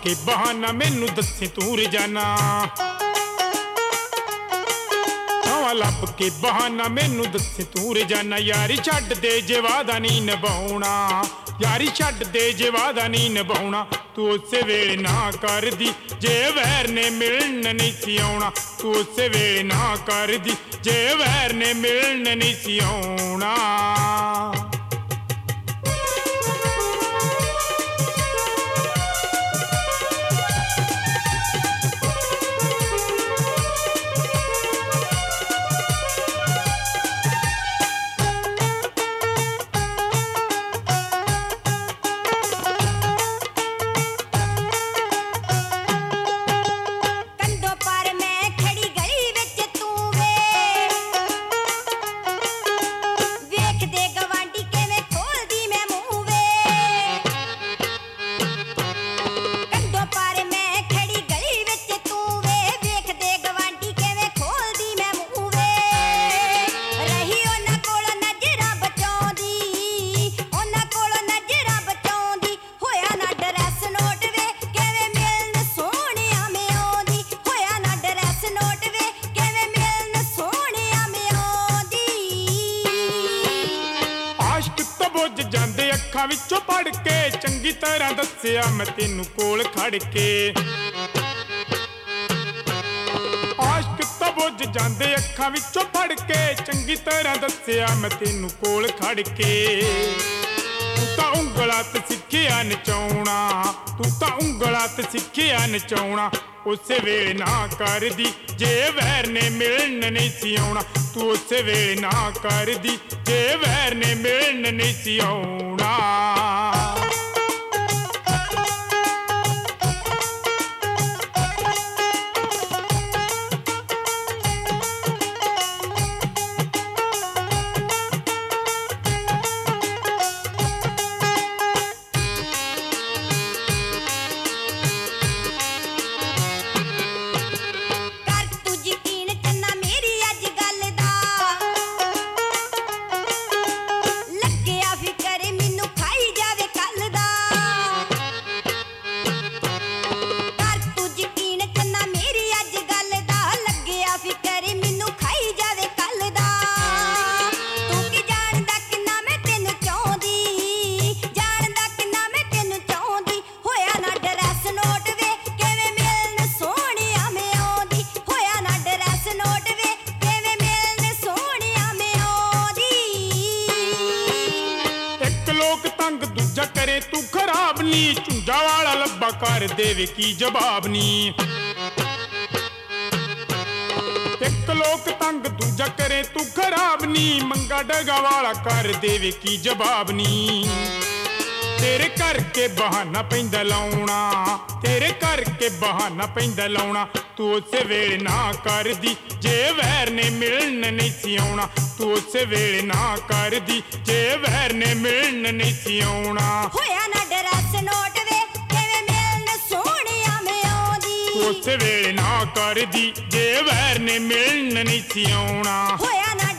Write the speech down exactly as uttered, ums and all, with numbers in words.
के बहाना मैनू दस्सी तू रजाना नवां लभ के बहाना मैनू दस्सी तू रजाना यारी छड्ड दे जे वादा नहीं निभाउणा यारी छड्ड दे जे वादा नहीं निभाउणा तू उस वेले ना कर दी जे वैर ने मिलन नहीं सी आउणा तू उस वेले ना कर दी जे वैर ने मिलन नहीं सी आउणा ਜਾਂਦੇ ਅੱਖਾਂ ਵਿੱਚੋਂ ਪੜ ਕੇ ਚੰਗੀ ਤਰ੍ਹਾਂ ਦੱਸਿਆ ਮੈਂ ਤੈਨੂੰ ਕੋਲ ਖੜ ਕੇ ਆਸ਼ਕ ਤਾਂ ਬੁੱਝ ਜਾਂਦੇ ਅੱਖਾਂ ਵਿੱਚੋਂ ਪੜ ਕੇ ਚੰਗੀ ਤਰ੍ਹਾਂ ਦੱਸਿਆ ਮੈਂ ਤੈਨੂੰ ਕੋਲ ਖੜ ਕੇ ਤੂੰ ਤਾਂ ਉਂਗਲਾਂ ਤੇ ਸਿੱਖਿਆ ਨਚਾਉਣਾ ਤੂੰ ਤਾਂ ਉਂਗਲਾਂ ਤੇ ਸਿੱਖਿਆ ਨਚਾਉਣਾ ਉਸੇ ਵੇਲੇ ਨਾ ਕਰਦੀ ਜੇ ਵੈਰ ਨੇ ਮਿਲਣ ਨਹੀਂ ਸੀ ਆਉਣਾ ਤੂੰ ਉਸੇ ਵੇਲੇ ਨਾ ਕਰਦੀ ਜੇ ਵੈਰ ਨੇ ਮਿਲਣ ਨਹੀਂ ਸੀ ਆਉਣਾ ਦੂਜਾ ਕਰੇ ਤੂੰ ਖਰਾਬ ਨੀ ਝੁੰਜਾ ਵਾਲਾ ਲੱਭਾ ਕਰ ਦੇਵੇ ਕੀ ਜਵਾਬ ਨੀ ਇੱਕ ਲੋਕ ਤੰਗ ਦੂਜਾ ਕਰੇ ਤੂੰ ਖਰਾਬ ਨੀ ਮੰਗਾ ਡਗਾ ਵਾਲਾ ਕਰ ਦੇਵੇ ਕੀ ਜਵਾਬ ਨੀ ਤੇਰੇ ਕਰਕੇ ਬਹਾਨਾ ਪੈਂਦਾ ਲਾਉਣਾ ਤੇਰੇ ਕਰਕੇ ਬਹਾਨਾ ਪੈਂਦਾ ਲਾਉਣਾ ਤੂੰ ਉਸੇ ਵੇਲੇ ਨਾ ਕਰਦੀ ਜੇ ਵੈਰ ਨੇ ਮਿਲਣ ਨਹੀਂ ਸੀ ਆਉਣਾ ਤੂੰ ਉਸੇ ਵੇਲੇ ਨਾ ਕਰਦੀ ਜੇ ਵੈਰ ਨੇ ਮਿਲਣ ਨਹੀਂ ਸੀ ਆਉਣਾ ਹੋਇਆ ਨਾ ਡਰੈਸ ਨੋਟ ਵੇ ਕਿਵੇਂ ਮਿਲਣ ਸੋਹਣਿਆ ਮੈਂ ਆਉਂਦੀ ਤੂੰ ਉਸੇ ਵੇਲੇ ਨਾ ਕਰਦੀ ਜੇ ਵੈਰ ਨੇ ਮਿਲਣ ਨਹੀਂ ਸੀ ਆਉਣਾ ਹੋਇਆ ਨਾ